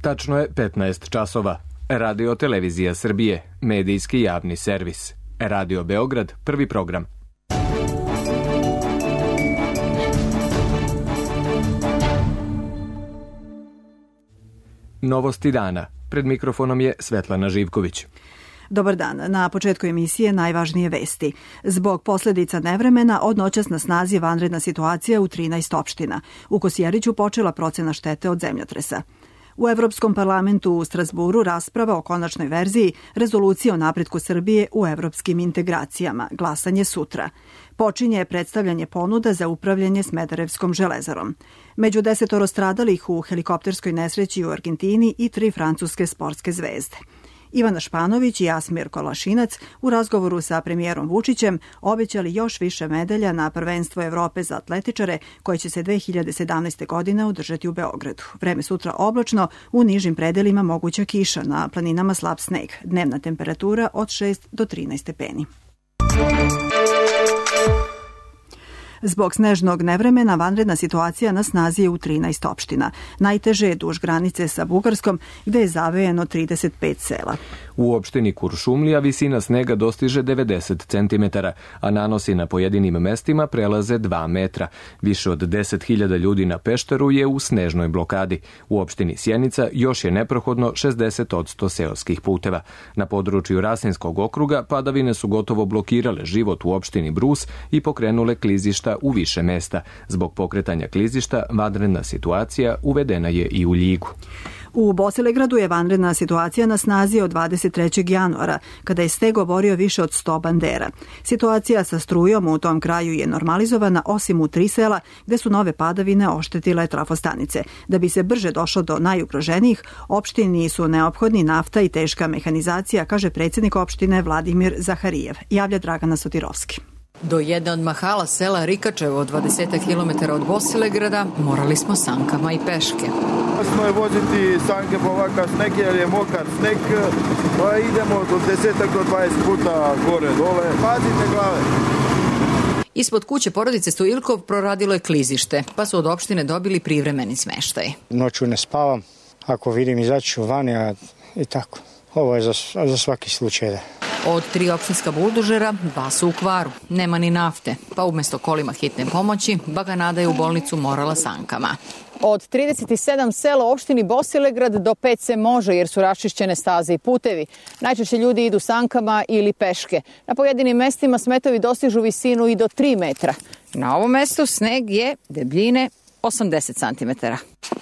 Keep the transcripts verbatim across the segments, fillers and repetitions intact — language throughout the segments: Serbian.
Tačno je petnaest časova. Radio Televizija Srbije, medijski javni servis. Radio Beograd, prvi program. Novosti dana. Pred mikrofonom je Svetlana Živković. Dobar dan. Na početku emisije najvažnije vesti. Zbog posljedica nevremena od noćas na snazi je vanredna situacija u trinaest opština. U Kosjeriću počela procena štete od zemljotresa. U Evropskom parlamentu u Strazburu rasprava o konačnoj verziji rezolucije o napretku Srbije u evropskim integracijama. Glasanje sutra. Počinje predstavljanje ponuda za upravljanje Smederevskom železarom. Među desetoro stradalih u helikopterskoj nesreći u Argentini i tri francuske sportske zvezde. Ivana Španović i Jasmir Kolašinac u razgovoru sa premijerom Vučićem obećali još više medalja na prvenstvo Evrope za atletičare koje će se dve hiljade sedamnaeste. godine održati u Beogradu. Vreme sutra oblačno, u nižim predelima moguća kiša, na planinama slab sneg. Dnevna temperatura od šest do trinaest stepeni. Zbog snežnog nevremena vanredna situacija na snazi je u trinaest opština. Najteže je duž granice sa Bugarskom, gde je zavejeno trideset pet sela. U opštini Kuršumlija visina snega dostiže devedeset centimetara, a nanosi na pojedinim mestima prelaze dva metra. Više od deset hiljada ljudi na Pešteru je u snežnoj blokadi. U opštini Sjenica još je neprohodno šezdeset odsto seoskih puteva. Na području Rasinskog okruga padavine su gotovo blokirale život u opštini Brus i pokrenule klizišta u više mesta. Zbog pokretanja klizišta vanredna situacija uvedena je i u Ljigu. U Bosilegradu je vanredna situacija na snazi od dvadeset trećeg januara, kada je steg oborio više od sto bandera. Situacija sa strujom u tom kraju je normalizovana, osim u tri sela, gde su nove padavine oštetile trafostanice. Da bi se brže došlo do najugroženijih, opštini su neophodni nafta i teška mehanizacija, kaže predsjednik opštine Vladimir Zaharijev. Javlja Dragana Sotirovski. Do jedne od mahala sela Rikačevo, dvadeset kilometara od Bosilegrada, morali smo sankama i peške. Smo je voziti sanke po ovakav sneg, jer je mokar sneg, pa idemo do desetak do dvadeset puta gore dole. Pazite glave. Ispod kuće porodice Stojilkov proradilo je klizište, pa su od opštine dobili privremeni smeštaj. Noću ne spavam, ako vidim izaću vani, a i tako. Ovo je za, za svaki slučaj da. Od tri opštinska buldožera, dva su u kvaru. Nema ni nafte, pa umjesto kolima hitne pomoći, Baganada je u bolnicu morala sankama. Od trideset sedam sela u opštini Bosilegrad do pet se može jer su raščišćene staze i putevi. Najčešće ljudi idu sankama ili peške. Na pojedinim mestima smetovi dostižu visinu i do tri metra. Na ovom mestu sneg je debljine osamdeset centimetara.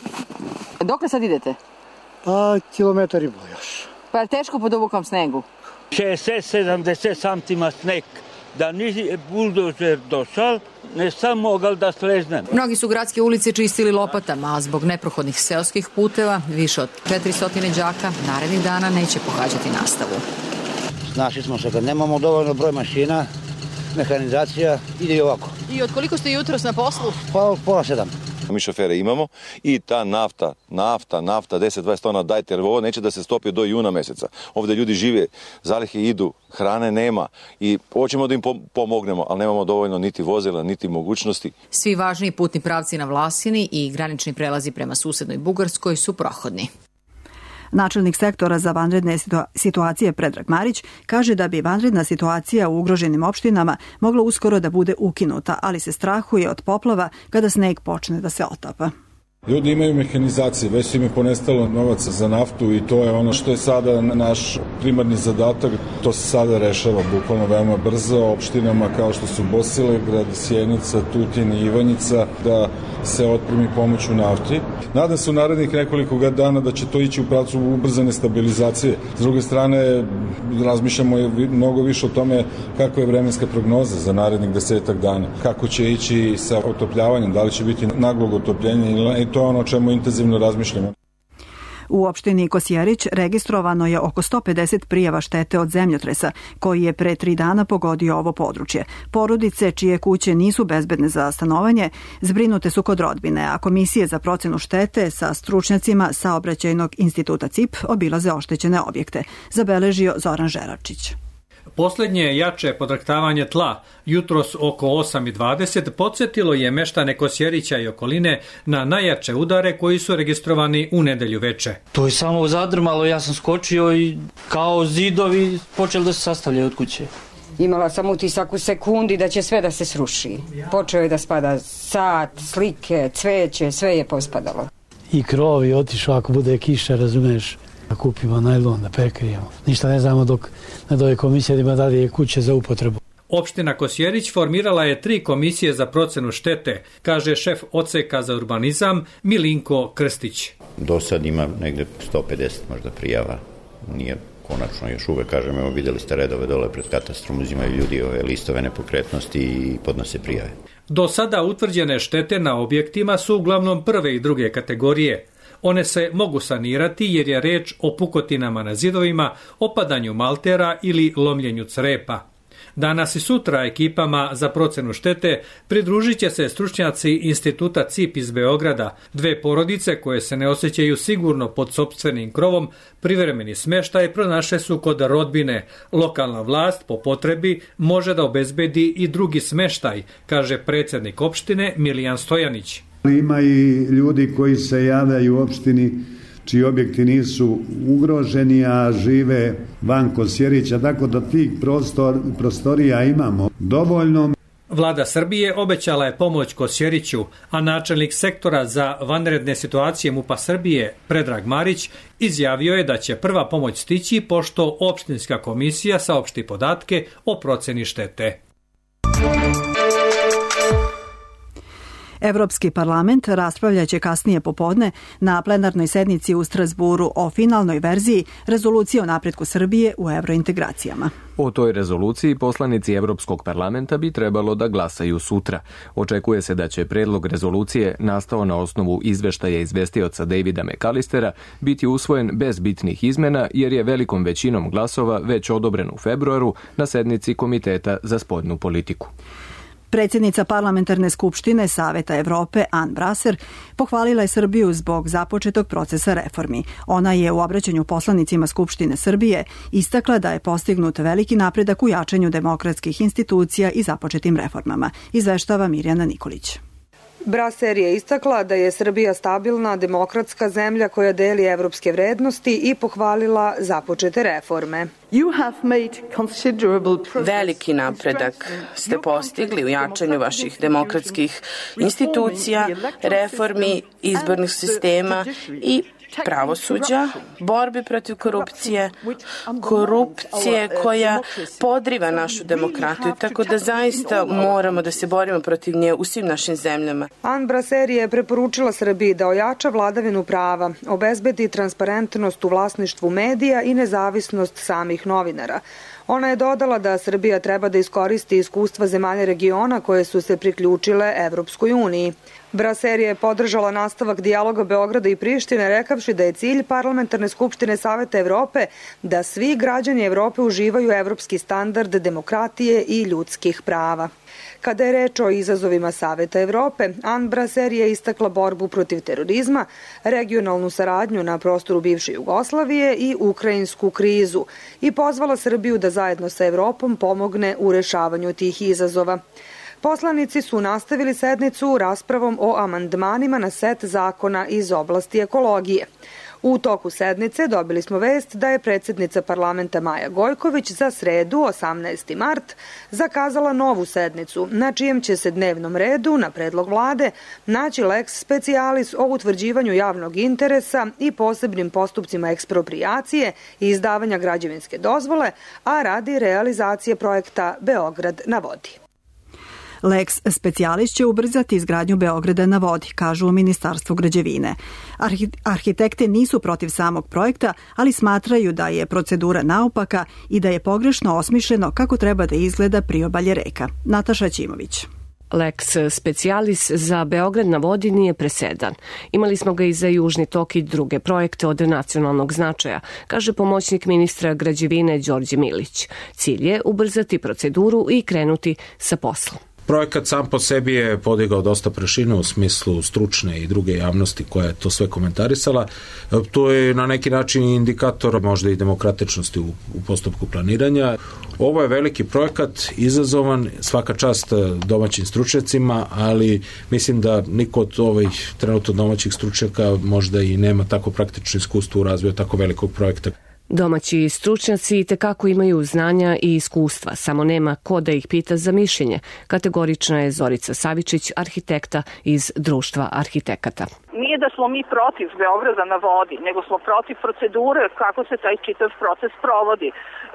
Dokle sad idete? Pa kilometar i bo još. Pa je teško pod obukom snegu? šezdeset sedamdeset santima sneg. Da nije buldožer došao, ne sam mogao da sleznem. Mnogi su gradske ulice čistili lopatama, a zbog neprohodnih seoskih puteva više od četiristo đaka narednih dana neće pohađati nastavu. Našli smo se kad nemamo dovoljno broj mašina, mehanizacija, ide i ovako. I od koliko ste jutros na poslu? Pa od pola sedam. Mi šofere imamo i ta nafta, nafta, nafta, deset do dvadeset tona dajte, jer ovo neće da se stopi do juna meseca. Ovdje ljudi žive, zalihe idu, hrane nema i hoćemo da im pomognemo, ali nemamo dovoljno niti vozila, niti mogućnosti. Svi važni putni pravci na Vlasini i granični prelazi prema susednoj Bugarskoj su prohodni. Načelnik sektora za vanredne situacije Predrag Marić kaže da bi vanredna situacija u ugroženim opštinama mogla uskoro da bude ukinuta, ali se strahuje od poplava kada sneg počne da se otapa. Ljudi imaju mehanizacije, već im je ponestalo novaca za naftu i to je ono što je sada naš primarni zadatak. To se sada rešava bukvalno veoma brzo opštinama kao što su Bosilegrad, Sjenica, Tutin i Ivanjica da se otpremi pomoć u nafti. Nadam se u narednih nekoliko dana da će to ići u pravcu ubrzane stabilizacije. S druge strane, razmišljamo mnogo više o tome kako je vremenska prognoza za narednih desetak dana. Kako će ići sa otopljavanjem, da li će biti naglog otopljenja ili to je ono o čemu intenzivno razmišljamo. U opštini Kosjerić registrovano je oko sto pedeset prijava štete od zemljotresa, koji je pre tri dana pogodio ovo područje. Porodice čije kuće nisu bezbedne za stanovanje zbrinute su kod rodbine, a komisije za procenu štete sa stručnjacima Saobraćajnog instituta C I P obilaze oštećene objekte, zabeležio Zoran Žeračić. Posljednje jače podraktavanje tla, jutros oko osam i dvadeset, podsjetilo je meštane Kosjerića i okoline na najjače udare koji su registrovani u nedelju veče. To je samo zadrmalo, ja sam skočio i kao zidovi počeli da se sastavljaju od kuće. Imala sam utisak u sekundi da će sve da se sruši. Počeo je da spada sat, slike, cveće, sve je pospadalo. I krov je otišao, ako bude kiša, razumeš, da kupimo najlon, da prekrijemo. Ništa ne znamo dok ne doje komisija da ima dalje kuće za upotrebu. Opština Kosjerić formirala je tri komisije za procenu štete, kaže šef odseka za urbanizam Milinko Krstić. Do sad ima negde sto pedeset možda prijava, nije konačno još uvek, kažem, evo videli ste redove dole pred katastrom, uzimaju ljudi ove listove nepokretnosti i podnose prijave. Do sada utvrđene štete na objektima su uglavnom prve i druge kategorije. One se mogu sanirati jer je reč o pukotinama na zidovima, opadanju maltera ili lomljenju crepa. Danas i sutra ekipama za procenu štete pridružit će se stručnjaci instituta C I P iz Beograda. Dve porodice koje se ne osjećaju sigurno pod sopstvenim krovom privremeni smještaj pronašle su kod rodbine. Lokalna vlast po potrebi može da obezbedi i drugi smještaj, kaže predsjednik opštine Milijan Stojanić. Ima i ljudi koji se javljaju u opštini čiji objekti nisu ugroženi, a žive van Kosjerića, tako da tih prostor, prostorija imamo dovoljno. Vlada Srbije obećala je pomoć Kosjeriću, a načelnik sektora za vanredne situacije MUP-a Srbije, Predrag Marić, izjavio je da će prva pomoć stići pošto opštinska komisija saopšti podatke o proceni štete. Evropski parlament raspravljaće kasnije popodne na plenarnoj sednici u Strasburu o finalnoj verziji rezolucije o napretku Srbije u evrointegracijama. O toj rezoluciji poslanici Evropskog parlamenta bi trebalo da glasaju sutra. Očekuje se da će predlog rezolucije, nastao na osnovu izveštaja izvestioca Davida McAllistera, biti usvojen bez bitnih izmena jer je velikom većinom glasova već odobren u februaru na sednici Komiteta za spoljnu politiku. Predsjednica Parlamentarne skupštine Saveta Evrope Ann Brasser pohvalila je Srbiju zbog započetog procesa reformi. Ona je u obraćanju poslanicima Skupštine Srbije istakla da je postignut veliki napredak u jačanju demokratskih institucija i započetim reformama, izveštava Mirjana Nikolić. Brasser je istakla da je Srbija stabilna, demokratska zemlja koja deli evropske vrednosti i pohvalila započete reforme. Veliki napredak ste postigli u jačanju vaših demokratskih institucija, reformi izbornih sistema i pravosuđa, borbi protiv korupcije, korupcije koja podriva našu demokratiju, tako da zaista moramo da se borimo protiv nje u svim našim zemljama. Ann Brasser je preporučila Srbiji da ojača vladavinu prava, obezbedi transparentnost u vlasništvu medija i nezavisnost samih novinara. Ona je dodala da Srbija treba da iskoristi iskustva zemalja regiona koje su se priključile Evropskoj uniji. Brasser je podržala nastavak dijaloga Beograda i Prištine, rekavši da je cilj Parlamentarne skupštine Saveta Evrope da svi građani Evrope uživaju evropski standard demokratije i ljudskih prava. Kada je reč o izazovima Saveta Evrope, Ann Brasser je istakla borbu protiv terorizma, regionalnu saradnju na prostoru bivše Jugoslavije i ukrajinsku krizu i pozvala Srbiju da zajedno sa Evropom pomogne u rešavanju tih izazova. Poslanici su nastavili sednicu raspravom o amandmanima na set zakona iz oblasti ekologije. U toku sednice dobili smo vest da je predsjednica parlamenta Maja Gojković za sredu, osamnaesti mart, zakazala novu sednicu, na čijem će se dnevnom redu, na predlog vlade, naći lex specialis o utvrđivanju javnog interesa i posebnim postupcima eksproprijacije i izdavanja građevinske dozvole, a radi realizacije projekta Beograd na vodi. Lex specialis će ubrzati izgradnju Beograda na vodi, kažu u Ministarstvu građevine. Arhitekte nisu protiv samog projekta, ali smatraju da je procedura naopaka i da je pogrešno osmišljeno kako treba da izgleda priobalje reka. Nataša Ćimović. Lex specialis za Beograd na vodi nije presedan. Imali smo ga i za Južni tok i druge projekte od nacionalnog značaja, kaže pomoćnik ministra građevine Đorđe Milić. Cilj je ubrzati proceduru i krenuti sa poslom. Projekat sam po sebi je podigao dosta prašinu u smislu stručne i druge javnosti koja je to sve komentarisala. To je na neki način indikator možda i demokratičnosti u, u postupku planiranja. Ovo je veliki projekat, izazovan, svaka čast domaćim stručnjacima, ali mislim da niko od ovih trenutno domaćih stručnjaka možda i nema tako praktično iskustvo u razvoju tako velikog projekta. Domaći stručnjaci itekako imaju znanja i iskustva, samo nema ko da ih pita za mišljenje. Kategorična je Zorica Savičić, arhitekta iz Društva arhitekata. Nije da smo mi protiv Beograda na vodi, nego smo protiv procedure kako se taj čitav proces provodi.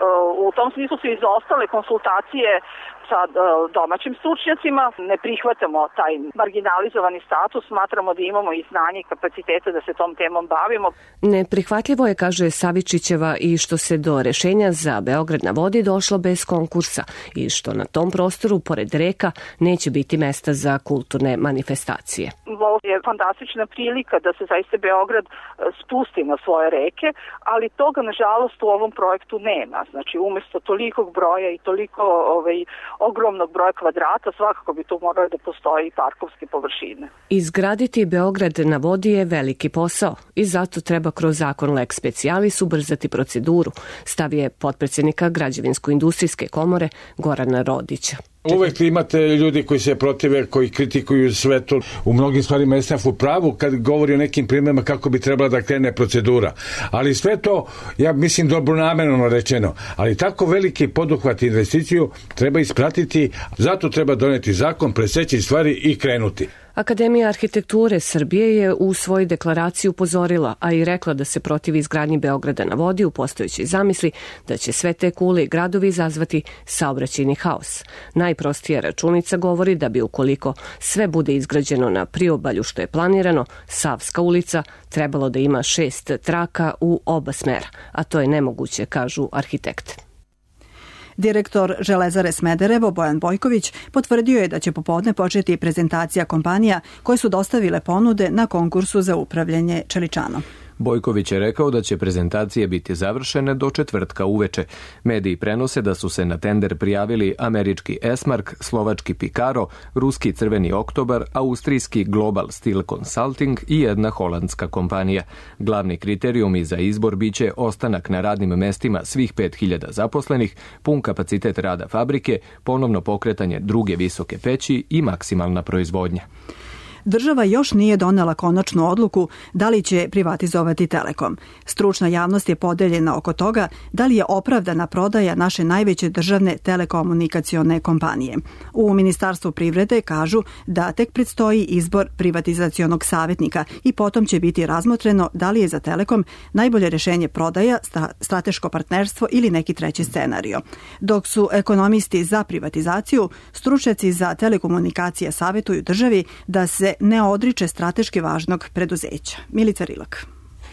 U tom smislu su izostale konsultacije sa domaćim stručnjacima, ne prihvatamo taj marginalizovani status, smatramo da imamo i znanje i kapacitete da se tom temom bavimo. Neprihvatljivo je, kaže Savičićeva, i što se do rešenja za Beograd na vodi došlo bez konkursa i što na tom prostoru, pored reka, neće biti mesta za kulturne manifestacije. Ovo je fantastična prilika da se zaista Beograd spusti na svoje reke, ali toga nažalost u ovom projektu nema. Znači, umesto tolikog broja i toliko ovaj, ogromnog broja kvadrata, svakako bi tu moralo da postoji parkovske površine. Izgraditi Beograd na vodi je veliki posao i zato treba kroz zakon lex specialis ubrzati proceduru, stavio potpredsjednika Građevinsko-industrijske komore Gorana Rodića. Uvek imate ljudi koji se protive, koji kritikuju sve to. U mnogim stvarima S N F u pravu kad govori o nekim primjerima kako bi trebala da krene procedura. Ali sve to, ja mislim, dobronamerno rečeno. Ali tako veliki poduhvat investiciju treba ispratiti, zato treba doneti zakon, preseći stvari i krenuti. Akademija arhitekture Srbije je u svojoj deklaraciji upozorila, a i rekla da se protiv izgradnji Beograda na vodi u postojećoj zamisli da će sve te kule i gradovi izazvati saobraćajni haos. Najprostija računica govori da bi ukoliko sve bude izgrađeno na priobalju što je planirano, Savska ulica trebalo da ima šest traka u oba smera, a to je nemoguće, kažu arhitekte. Direktor Železare Smederevo Bojan Bojković potvrdio je da će popodne početi prezentacija kompanija koje su dostavile ponude na konkursu za upravljanje čeličanom. Bojković je rekao da će prezentacije biti završene do četvrtka uveče. Mediji prenose da su se na tender prijavili američki Esmark, slovački Pikaro, ruski Crveni oktobar, austrijski Global Steel Consulting i jedna holandska kompanija. Glavni kriterijumi za izbor biće ostanak na radnim mestima svih pet hiljada zaposlenih, pun kapacitet rada fabrike, ponovno pokretanje druge visoke peći i maksimalna proizvodnja. Država još nije donela konačnu odluku da li će privatizovati Telekom. Stručna javnost je podeljena oko toga da li je opravdana prodaja naše najveće državne telekomunikacione kompanije. U Ministarstvu privrede kažu da tek predstoji izbor privatizacionog savjetnika i potom će biti razmotreno da li je za Telekom najbolje rešenje prodaja, strateško partnerstvo ili neki treći scenario. Dok su ekonomisti za privatizaciju, stručnjaci za telekomunikacije savjetuju državi da se ne odriče strateški važnog preduzeća. Milica Rilak.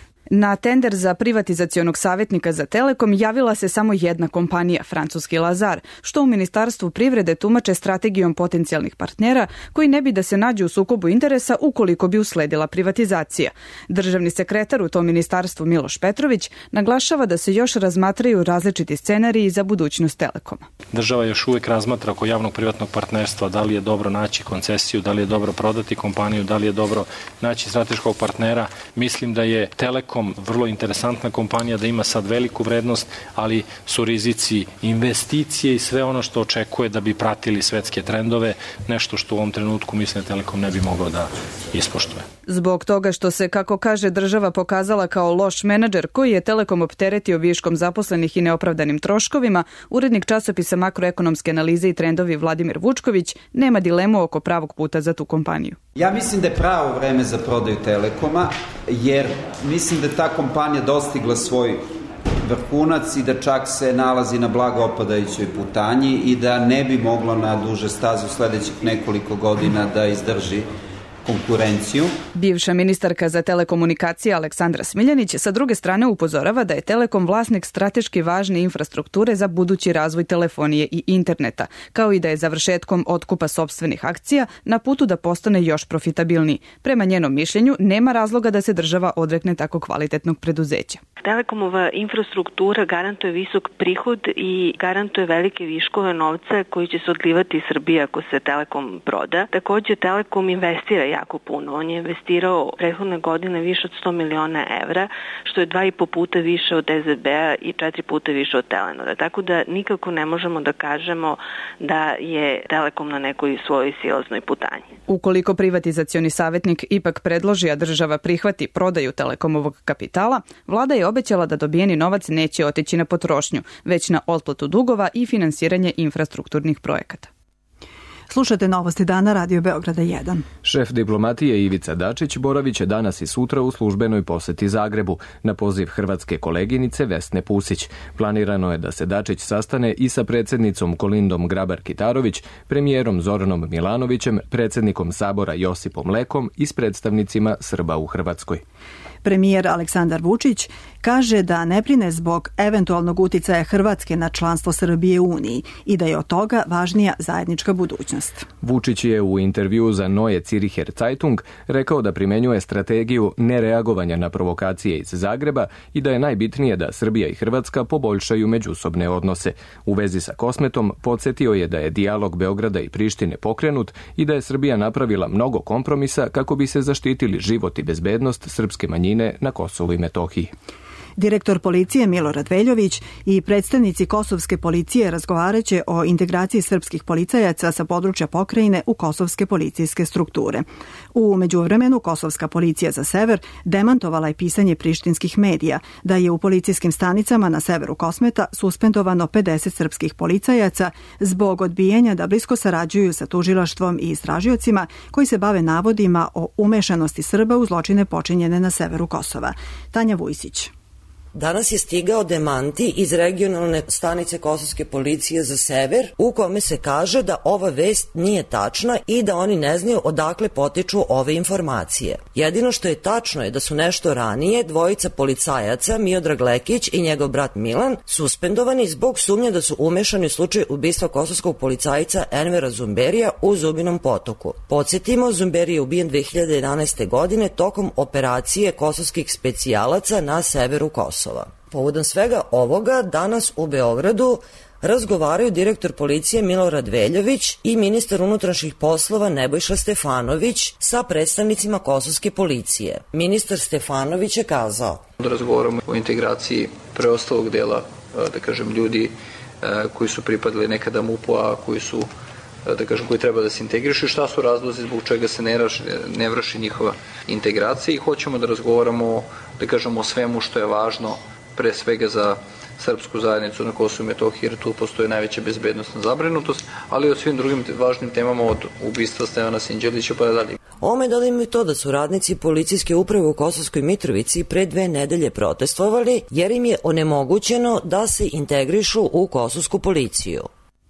Na tender za privatizacionog savjetnika za Telekom javila se samo jedna kompanija, francuski Lazar, što u Ministarstvu privrede tumače strategijom potencijalnih partnera koji ne bi da se nađu u sukobu interesa ukoliko bi usledila privatizacija. Državni sekretar u tom ministarstvu Miloš Petrović naglašava da se još razmatraju različiti scenariji za budućnost Telekoma. Država još uvijek razmatra oko javnog privatnog partnerstva da li je dobro naći koncesiju, da li je dobro prodati kompaniju, da li je dobro naći strateškog partnera. Mislim da je Telekom vrlo interesantna kompanija, da ima sad veliku vrednost, ali su rizici investicije i sve ono što očekuje da bi pratili svetske trendove, nešto što u ovom trenutku mislim da Telekom ne bi mogao da ispoštuje. Zbog toga što se, kako kaže, država pokazala kao loš menadžer koji je Telekom opteretio viškom zaposlenih i neopravdanim troškovima, urednik časopisa makroekonomske analize i trendovi Vladimir Vučković nema dilemu oko pravog puta za tu kompaniju. Ja mislim da je pravo vreme za prodaju Telekoma, jer mislim da ta kompanija dostigla svoj vrhunac i da čak se nalazi na blago opadajućoj putanji i da ne bi moglo na duže stazu sledećih nekoliko godina da izdrži konkurenciju. Bivša ministarka za telekomunikacije Aleksandra Smiljanić sa druge strane upozorava da je Telekom vlasnik strateški važne infrastrukture za budući razvoj telefonije i interneta, kao i da je završetkom otkupa sopstvenih akcija na putu da postane još profitabilniji. Prema njenom mišljenju, nema razloga da se država odrekne tako kvalitetnog preduzeća. Telekomova infrastruktura garantuje visok prihod i garantuje velike viškove novca koji će se odlivati iz Srbije ako se Telekom proda. Takođe, Telekom investira jako puno. On je investirao prethodne godine više od sto miliona evra, što je dva i po puta više od E Z B-a i četiri puta više od Telenora. Tako da nikako ne možemo da kažemo da je Telekom na nekoj svojoj silaznoj putanji. Ukoliko privatizacioni savjetnik ipak predloži, a država prihvati prodaju Telekomovog kapitala, vlada je obećala da dobijeni novac neće otići na potrošnju, već na otplatu dugova i finansiranje infrastrukturnih projekata. Slušate Novosti dana Radio Beograda jedan. Šef diplomatije Ivica Dačić boravit će danas i sutra u službenoj poseti Zagrebu na poziv hrvatske koleginice Vesne Pusić. Planirano je da se Dačić sastane i sa predsjednicom Kolindom Grabar-Kitarović, premijerom Zoranom Milanovićem, predsjednikom Sabora Josipom Lekom i s predstavnicima Srba u Hrvatskoj. Premijer Aleksandar Vučić kaže da ne brine zbog eventualnog uticaja Hrvatske na članstvo Srbije u Uniji i da je od toga važnija zajednička budućnost. Vučić je u intervju za Neue Zürcher Zeitung rekao da primenjuje strategiju nereagovanja na provokacije iz Zagreba i da je najbitnije da Srbija i Hrvatska poboljšaju međusobne odnose. U vezi sa Kosmetom podsjetio je da je dijalog Beograda i Prištine pokrenut i da je Srbija napravila mnogo kompromisa kako bi se zaštitili život i bezbednost srpske manjine na Kosovu i Metohiji. Direktor policije Milorad Veljović i predstavnici kosovske policije razgovaraće o integraciji srpskih policajaca sa područja pokrajine u kosovske policijske strukture. U međuvremenu kosovska policija za sever demantovala je pisanje prištinskih medija da je u policijskim stanicama na severu Kosmeta suspendovano pedeset srpskih policajaca zbog odbijanja da blisko sarađuju sa tužilaštvom i istražiocima koji se bave navodima o umešanosti Srba u zločine počinjene na severu Kosova. Tanja Vujsić. Danas je stigao demanti iz regionalne stanice kosovske policije za sever u kome se kaže da ova vest nije tačna i da oni ne znaju odakle potiču ove informacije. Jedino što je tačno je da su nešto ranije dvojica policajaca, Miodrag Lekić i njegov brat Milan, suspendovani zbog sumnje da su umešani u slučaj ubistva kosovskog policajca Envera Zumberija u Zubinom Potoku. Podsjetimo, Zumberi je ubijen dve hiljade jedanaeste. godine tokom operacije kosovskih specijalaca na severu Kosova. Povodom svega ovoga, danas u Beogradu razgovaraju direktor policije Milorad Veljović i ministar unutrašnjih poslova Nebojša Stefanović sa predstavnicima kosovske policije. Ministar Stefanović je kazao da razgovaramo o integraciji preostalog dela, da kažem, ljudi koji su pripadali nekada M U P-u, koji su, da kažem, koji treba da se integrišu i šta su razlozi zbog čega se ne, raši, ne vrši njihova integracija i hoćemo da razgovaramo, da kažemo, o svemu što je važno pre svega za srpsku zajednicu na Kosovu i Metohiji, jer tu postoji najveća bezbednostna zabrinutost, ali i o svim drugim važnim temama od ubistva Stevana Sinđelića pa dalje. Ome dodajmo i to da su radnici policijske uprave u Kosovskoj Mitrovici pre dve nedelje protestovali jer im je onemogućeno da se integrišu u kosovsku policiju.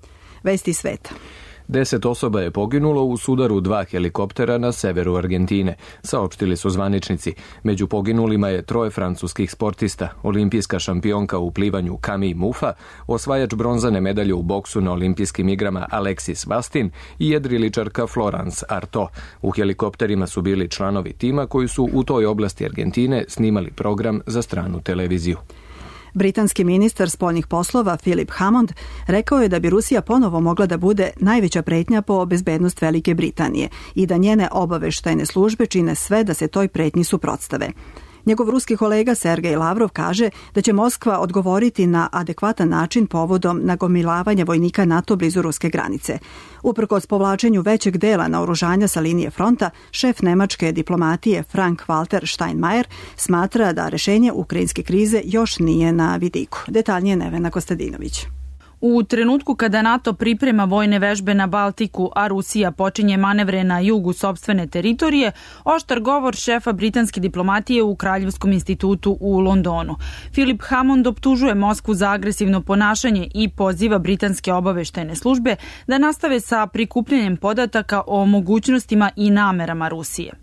Vesti sveta. Deset osoba je poginulo u sudaru dva helikoptera na severu Argentine, saopštili su zvaničnici. Među poginulima je troje francuskih sportista, olimpijska šampionka u plivanju Camille Muffa, osvajač bronzane medalje u boksu na olimpijskim igrama Alexis Bastin i jedriličarka Florence Artaud. U helikopterima su bili članovi tima koji su u toj oblasti Argentine snimali program za stranu televiziju. Britanski ministar spoljnih poslova Philip Hammond rekao je da bi Rusija ponovo mogla da bude najveća pretnja po bezbednost Velike Britanije i da njene obaveštajne službe čine sve da se toj pretnji suprotstave. Njegov ruski kolega Sergej Lavrov kaže da će Moskva odgovoriti na adekvatan način povodom nagomilavanja vojnika NATO blizu ruske granice. Uprkos povlačenju većeg dela naoružanja sa linije fronta, šef nemačke diplomatije Frank Walter Steinmeier smatra da rešenje ukrajinske krize još nije na vidiku. Detaljnije Nevena Kostadinović. U trenutku kada NATO priprema vojne vežbe na Baltiku, a Rusija počinje manevre na jugu sopstvene teritorije, oštar govor šefa britanske diplomatije u Kraljevskom institutu u Londonu. Philip Hammond optužuje Moskvu za agresivno ponašanje i poziva britanske obaveštajne službe da nastave sa prikupljanjem podataka o mogućnostima i namerama Rusije.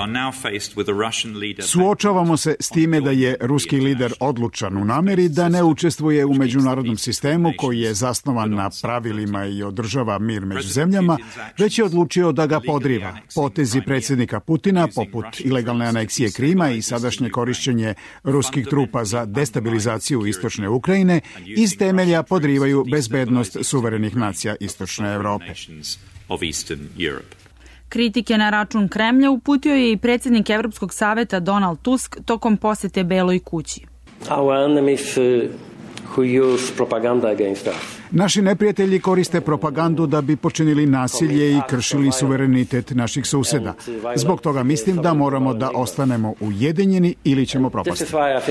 Suočavamo se s time da je ruski lider odlučan u nameri da ne učestvuje u međunarodnom sistemu koji je zasnovan na pravilima i održava mir među zemljama, već je odlučio da ga podriva. Potezi predsjednika Putina, poput ilegalne aneksije Krima i sadašnje korišćenje ruskih trupa za destabilizaciju istočne Ukrajine, iz temelja podrivaju bezbednost suverenih nacija istočne Evrope. Kritike na račun Kremlja uputio je i predsjednik Evropskog saveta Donald Tusk tokom posete Beloj kući. Naši neprijatelji koriste propagandu da bi počinili nasilje i kršili suverenitet naših suseda. Zbog toga mislim da moramo da ostanemo ujedinjeni ili ćemo propasti.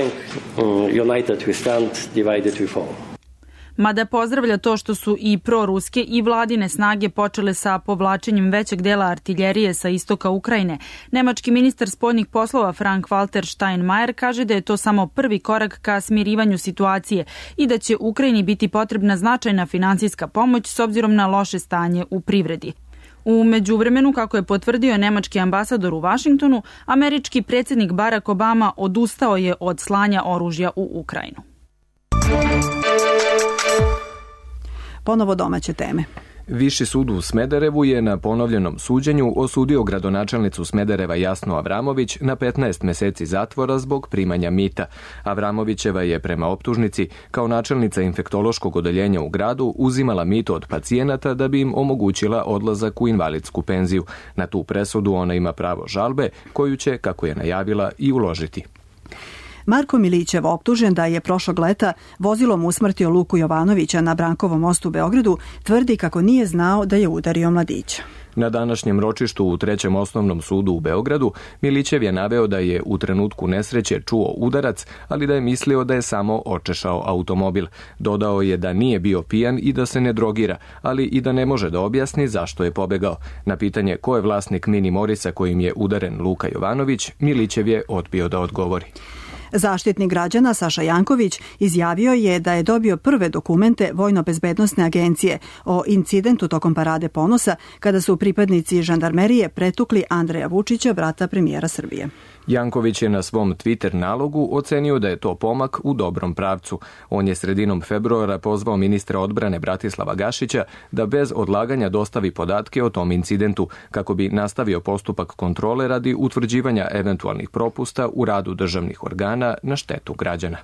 Mada pozdravlja to što su i proruske i vladine snage počele sa povlačenjem većeg dela artiljerije sa istoka Ukrajine, nemački ministar spoljnih poslova Frank-Walter Steinmeier kaže da je to samo prvi korak ka smirivanju situacije i da će Ukrajini biti potrebna značajna finansijska pomoć s obzirom na loše stanje u privredi. U međuvremenu, kako je potvrdio nemački ambasador u Vašingtonu, američki predsjednik Barack Obama odustao je od slanja oružja u Ukrajinu. Ponovo domaće teme. Viši sud u Smederevu je na ponovljenom suđenju osudio gradonačelnicu Smedereva Jasnu Avramović na petnaest meseci zatvora zbog primanja mita. Avramovićeva je prema optužnici kao načelnica infektološkog odeljenja u gradu uzimala mito od pacijenata da bi im omogućila odlazak u invalidsku penziju. Na tu presudu ona ima pravo žalbe koju će, kako je najavila, i uložiti. Marko Milićev, optužen da je prošlog leta vozilom usmrtio Luku Jovanovića na Brankovom mostu u Beogradu, tvrdi kako nije znao da je udario mladića. Na današnjem ročištu u Trećem osnovnom sudu u Beogradu, Milićev je naveo da je u trenutku nesreće čuo udarac, ali da je mislio da je samo očešao automobil. Dodao je da nije bio pijan i da se ne drogira, ali i da ne može da objasni zašto je pobegao. Na pitanje ko je vlasnik Mini Morisa kojim je udaren Luka Jovanović, Milićev je odbio da odgovori. Zaštitnik građana Saša Janković izjavio je da je dobio prve dokumente Vojno-bezbednosne agencije o incidentu tokom Parade ponosa kada su pripadnici žandarmerije pretukli Andreja Vučića, brata premijera Srbije. Janković je na svom Twitter nalogu ocenio da je to pomak u dobrom pravcu. On je sredinom februara pozvao ministra odbrane Bratislava Gašića da bez odlaganja dostavi podatke o tom incidentu kako bi nastavio postupak kontrole radi utvrđivanja eventualnih propusta u radu državnih organa na štetu građana.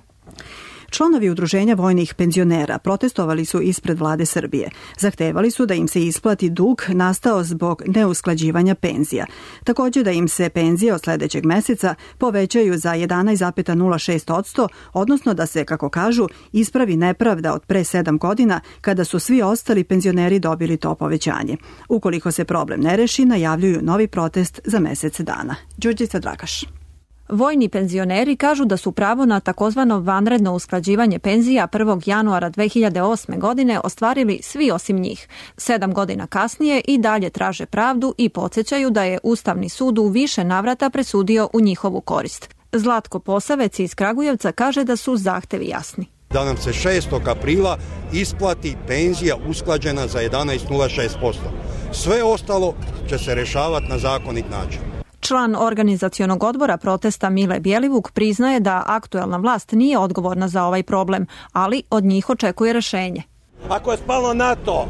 Članovi Udruženja vojnih penzionera protestovali su ispred vlade Srbije. Zahtevali su da im se isplati dug nastao zbog neusklađivanja penzija. Također da im se penzije od sljedećeg meseca povećaju za jedanaest zarez nula šest posto, odnosno da se, kako kažu, ispravi nepravda od pre sedam godina kada su svi ostali penzioneri dobili to povećanje. Ukoliko se problem ne reši, najavljuju novi protest za mesec dana. Đurđica Dragaš. Vojni penzioneri kažu da su pravo na takozvano vanredno usklađivanje penzija prvog januara dve hiljade osme. godine ostvarili svi osim njih. Sedam godina kasnije i dalje traže pravdu i podsjećaju da je Ustavni sud u više navrata presudio u njihovu korist. Zlatko Posavec iz Kragujevca kaže da su zahtevi jasni. Da nam se šestog aprila isplati penzija usklađena za jedanaest zarez nula šest posto. Sve ostalo će se rešavati na zakonit način. Član organizacionog odbora protesta Mile Bjelivuk priznaje da aktuelna vlast nije odgovorna za ovaj problem, ali od njih očekuje rešenje. Ako je spalo na to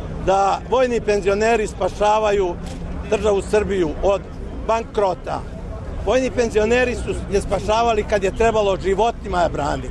da vojni penzioneri spašavaju državu Srbiju od bankrota, vojni penzioneri su je spašavali kad je trebalo životima je braniti,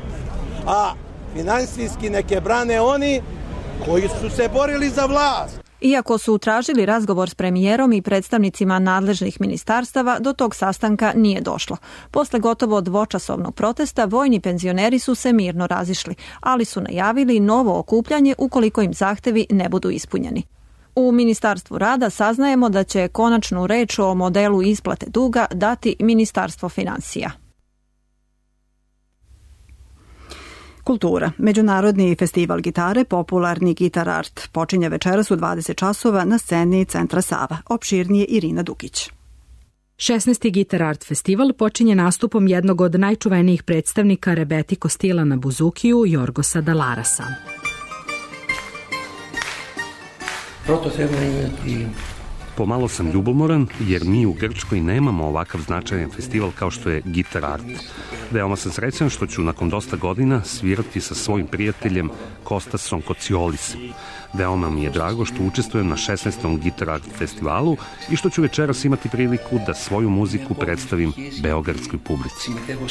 a finansijski neke brane oni koji su se borili za vlast. Iako su tražili razgovor s premijerom i predstavnicima nadležnih ministarstava, do tog sastanka nije došlo. Posle gotovo dvočasovnog protesta, vojni penzioneri su se mirno razišli, ali su najavili novo okupljanje ukoliko im zahtevi ne budu ispunjeni. U Ministarstvu rada saznajemo da će konačnu reč o modelu isplate duga dati Ministarstvo finansija. Kultura. Međunarodni festival gitare, popularni Gitar Art, počinje večeras u dvadeset časova na sceni Centra Sava. Opširnije Irina Dukić. šesnaesti Gitar Art festival počinje nastupom jednog od najčuvenijih predstavnika rebetiko stila na buzukiju, Jorgosa Dalarasa. Proto treba imati... Pomalo sam ljubomoran jer mi u Grčkoj nemamo ovakav značajan festival kao što je Gitar Art. Veoma sam srećan što ću nakon dosta godina svirati sa svojim prijateljem Kostasom Kociolisom. Veoma mi je drago što učestvujem na šesnaestom Gitar Art festivalu i što ću večeras imati priliku da svoju muziku predstavim beogradskoj publici.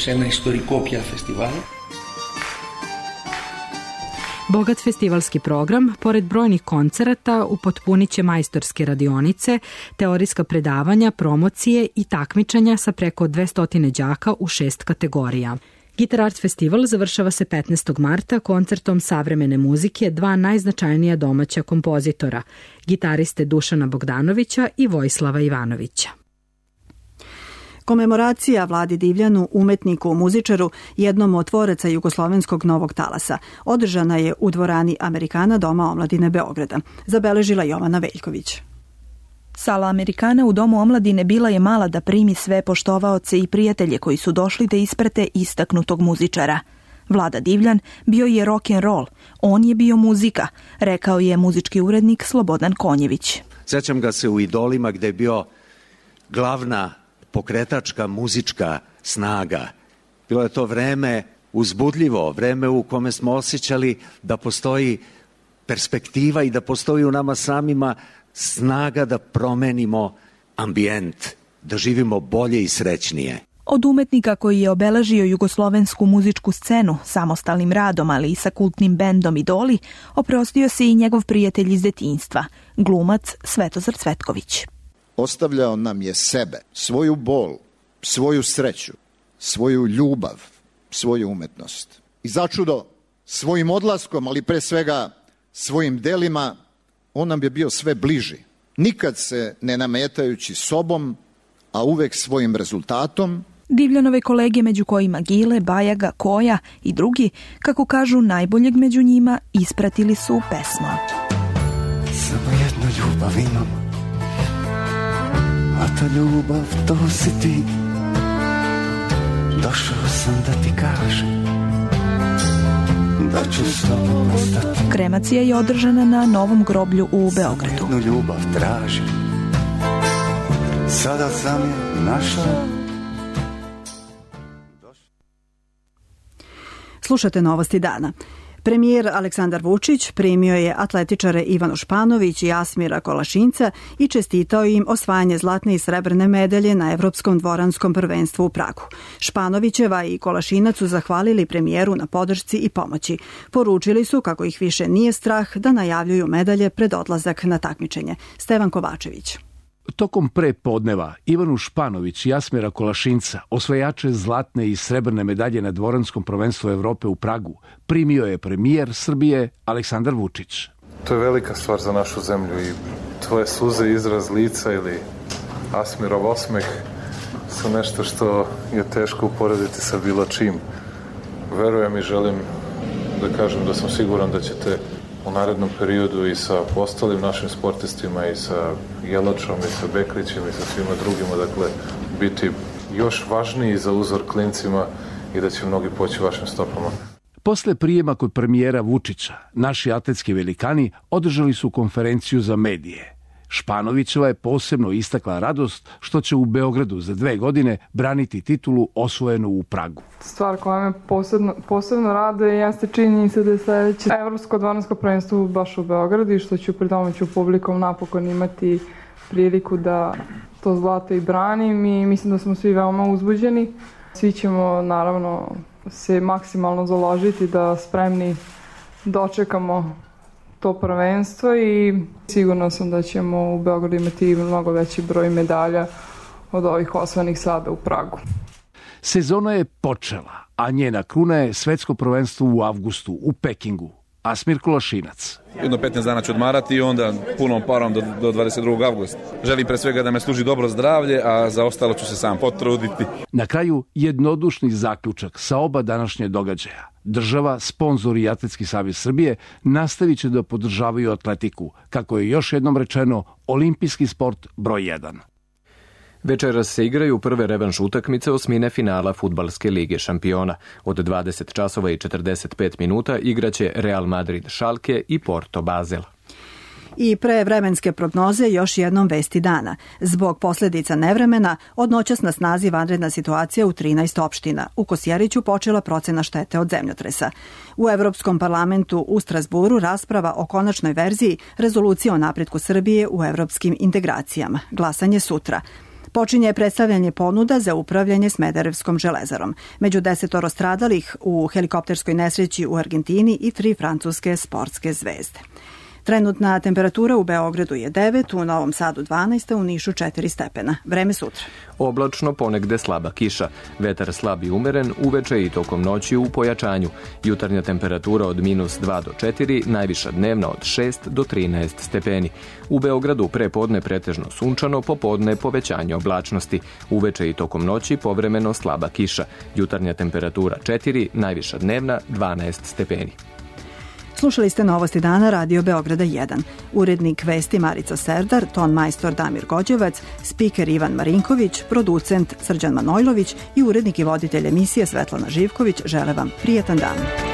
Bogat festivalski program, pored brojnih koncerata, upotpunit će majstorske radionice, teorijska predavanja, promocije i takmičenja sa preko dvesta đaka u šest kategorija. Gitar Art festival završava se petnaestog marta koncertom savremene muzike dva najznačajnija domaća kompozitora, gitariste Dušana Bogdanovića i Vojislava Ivanovića. Komemoracija Vladi Divljanu, umetniku, muzičaru, jednom od tvoraca jugoslovenskog novog talasa, održana je u dvorani Amerikana Doma omladine Beograda, zabeležila Jovana Veljković. Sala Amerikana u Domu omladine bila je mala da primi sve poštovaoce i prijatelje koji su došli da isprate istaknutog muzičara. Vlada Divljan bio je rock and roll, on je bio muzika, rekao je muzički urednik Slobodan Konjević. Sećam ga se u Idolima gde je bio glavna pokretačka muzička snaga. Bilo je to vreme uzbudljivo, vreme u kome smo osjećali da postoji perspektiva i da postoji u nama samima snaga da promenimo ambijent, da živimo bolje i srećnije. Od umetnika koji je obeležio jugoslovensku muzičku scenu samostalnim radom, ali i sa kultnim bendom Idoli, oprostio se i njegov prijatelj iz detinjstva, glumac Svetozar Cvetković. Ostavljao nam je sebe, svoju bol, svoju sreću, svoju ljubav, svoju umetnost. I začudo, svojim odlaskom, ali pre svega svojim delima, on nam je bio sve bliži. Nikad se ne nametajući sobom, a uvek svojim rezultatom. Divljanove kolege, među kojima Gile, Bajaga, Koja i drugi, kako kažu najboljeg među njima, ispratili su pesmu. Samo jednu ljubav imam, a ta ljubav, to si ti. Došao sam da ti kažem da ću s tobom ostati. Kremacija je održana na Novom groblju u Beogradu. Jednu ljubav tražim, sada sam je našao. Slušate Novosti dana. Premijer Aleksandar Vučić primio je atletičare Ivanu Španović i Asmira Kolašinca i čestitao im osvajanje zlatne i srebrne medalje na Evropskom dvoranskom prvenstvu u Pragu. Španovićeva i Kolašinac su zahvalili premijeru na podršci i pomoći. Poručili su kako ih više nije strah da najavljuju medalje pred odlazak na takmičenje. Stevan Kovačević. Tokom prepodneva Ivanu Španović i Asmira Kolašinca, osvajače zlatne i srebrne medalje na dvoranskom prvenstvu Evrope u Pragu, primio je premijer Srbije Aleksandar Vučić. To je velika stvar za našu zemlju i tvoje suze, izraz lica ili Asmirov osmeh su nešto što je teško uporediti sa bilo čim. Verujem i želim da kažem da sam siguran da ćete u narednom periodu i sa ostalim našim sportistima i sa Jelačom i sa Bekrićem i sa svima drugima, dakle, biti još važniji za uzor klincima i da će mnogi poći vašim stopama. Posle prijema kod premijera Vučića, naši atletski velikani održali su konferenciju za medije. Španovićeva je posebno istakla radost što će u Beogradu za dve godine braniti titulu osvojenu u Pragu. Stvar koja me posebno, posebno rade jeste činjenica da je sledeće Evropsko dvoransko prvenstvo baš u Beogradu i što ću pred domaćom publikom napokon imati priliku da to zlato i branim i mislim da smo svi veoma uzbuđeni. Svi ćemo naravno se maksimalno založiti da spremni dočekamo to prvenstvo i sigurno sam da ćemo u Beogradu imati mnogo veći broj medalja od ovih osvojenih sada u Pragu. Sezona je počela, a njena kruna je svetsko prvenstvo u avgustu u Pekingu. Asmir Kolašinac. Jedno petnaest dana ću odmarati i onda punom parom do, do dvadeset drugog avgusta. Želim pre svega da me služi dobro zdravlje, a za ostalo ću se sam potruditi. Na kraju jednodušni zaključak sa oba današnje događaja. Država, sponzor i Atletski savez Srbije nastavit će da podržavaju atletiku, kako je još jednom rečeno olimpijski sport broj jedan. Večeras se igraju prve revanš utakmice osmine finala Fudbalske lige šampiona. Od dvadeset časova i četrdeset pet minuta igraće Real Madrid Schalke i Porto Basel. I pre vremenske prognoze još jednom vesti dana. Zbog posljedica nevremena, od noćas na snazi vanredna situacija u trinaest opština. U Kosjeriću počela procena štete od zemljotresa. U Evropskom parlamentu u Strasburu rasprava o konačnoj verziji rezolucije o napretku Srbije u evropskim integracijama. Glasanje sutra. Počinje predstavljanje ponuda za upravljanje Smederevskom železarom. Među desetoro stradalih u helikopterskoj nesreći u Argentini i tri francuske sportske zvezde. Trenutna temperatura u Beogradu je devet, u Novom Sadu dvanaest, u Nišu četiri stepena. Vreme sutra. Oblačno, ponegde slaba kiša. Vetar slab i umeren, uveče i tokom noći u pojačanju. Jutarnja temperatura od minus dva do četiri, najviša dnevna od šest do trinaest stepeni. U Beogradu pre podne pretežno sunčano, popodne povećanje oblačnosti. Uveče i tokom noći povremeno slaba kiša. Jutarnja temperatura četiri, najviša dnevna dvanaest stepeni. Slušali ste Novosti dana Radio Beograda jedan. Urednik vesti Marica Serdar, ton majstor Damir Gođevac, spiker Ivan Marinković, producent Srđan Manojlović i urednik i voditelj emisije Svetlana Živković žele vam prijetan dan.